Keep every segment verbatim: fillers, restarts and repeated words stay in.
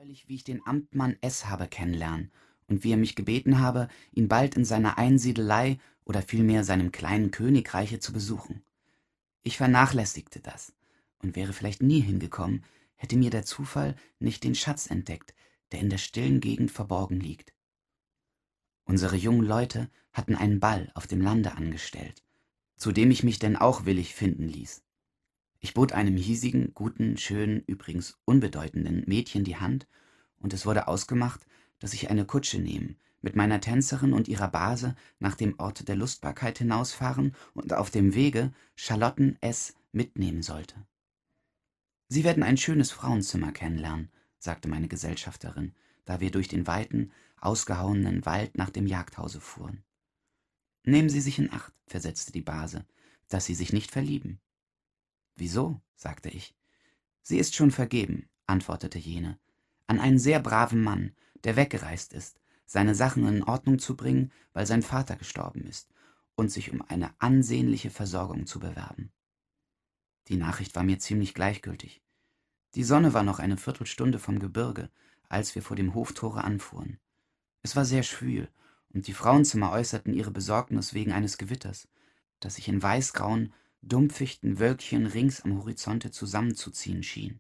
ich, wie ich den Amtmann S. habe kennenlernen und wie er mich gebeten habe, ihn bald in seiner Einsiedelei oder vielmehr seinem kleinen Königreiche zu besuchen. Ich vernachlässigte das und wäre vielleicht nie hingekommen, hätte mir der Zufall nicht den Schatz entdeckt, der in der stillen Gegend verborgen liegt. Unsere jungen Leute hatten einen Ball auf dem Lande angestellt, zu dem ich mich denn auch willig finden ließ. Ich bot einem hiesigen, guten, schönen, übrigens unbedeutenden Mädchen die Hand, und es wurde ausgemacht, dass ich eine Kutsche nehmen, mit meiner Tänzerin und ihrer Base nach dem Ort der Lustbarkeit hinausfahren und auf dem Wege Charlotten S. mitnehmen sollte. »Sie werden ein schönes Frauenzimmer kennenlernen«, sagte meine Gesellschafterin, da wir durch den weiten, ausgehauenen Wald nach dem Jagdhause fuhren. »Nehmen Sie sich in Acht«, versetzte die Base, »dass Sie sich nicht verlieben.« »Wieso?«, sagte ich. »Sie ist schon vergeben«, antwortete jene, »an einen sehr braven Mann, der weggereist ist, seine Sachen in Ordnung zu bringen, weil sein Vater gestorben ist, und sich um eine ansehnliche Versorgung zu bewerben.« Die Nachricht war mir ziemlich gleichgültig. Die Sonne war noch eine Viertelstunde vom Gebirge, als wir vor dem Hoftore anfuhren. Es war sehr schwül, und die Frauenzimmer äußerten ihre Besorgnis wegen eines Gewitters, das sich in weißgrauen, dumpfichten Wölkchen rings am Horizonte zusammenzuziehen schien.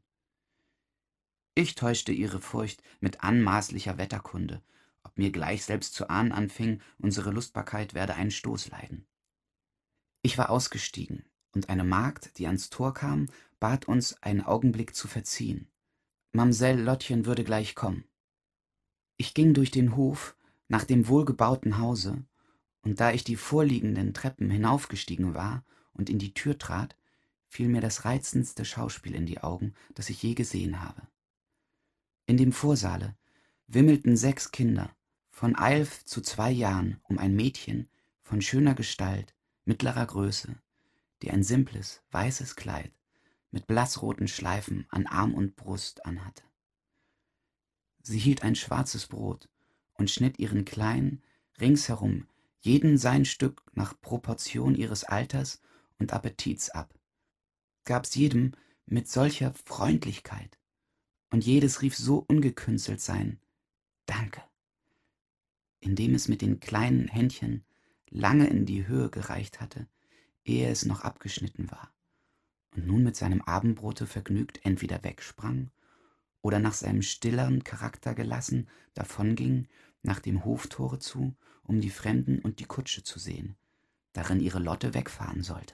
Ich täuschte ihre Furcht mit anmaßlicher Wetterkunde, ob mir gleich selbst zu ahnen anfing, unsere Lustbarkeit werde einen Stoß leiden. Ich war ausgestiegen, und eine Magd, die ans Tor kam, bat uns, einen Augenblick zu verziehen. Mamsell Lottchen würde gleich kommen. Ich ging durch den Hof nach dem wohlgebauten Hause, und da ich die vorliegenden Treppen hinaufgestiegen war und in die Tür trat, fiel mir das reizendste Schauspiel in die Augen, das ich je gesehen habe. In dem Vorsaale wimmelten sechs Kinder, von eilf zu zwei Jahren, um ein Mädchen von schöner Gestalt, mittlerer Größe, die ein simples, weißes Kleid mit blassroten Schleifen an Arm und Brust anhatte. Sie hielt ein schwarzes Brot und schnitt ihren Kleinen ringsherum jeden sein Stück nach Proportion ihres Alters und Appetits ab, gab's jedem mit solcher Freundlichkeit, und jedes rief so ungekünstelt sein »Danke«, indem es mit den kleinen Händchen lange in die Höhe gereicht hatte, ehe es noch abgeschnitten war, und nun mit seinem Abendbrote vergnügt entweder wegsprang oder nach seinem stilleren Charakter gelassen davonging nach dem Hoftore zu, um die Fremden und die Kutsche zu sehen, darin ihre Lotte wegfahren sollte.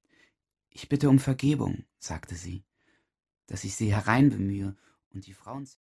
»Ich bitte um Vergebung«, sagte sie, »dass ich Sie hereinbemühe und die Frauen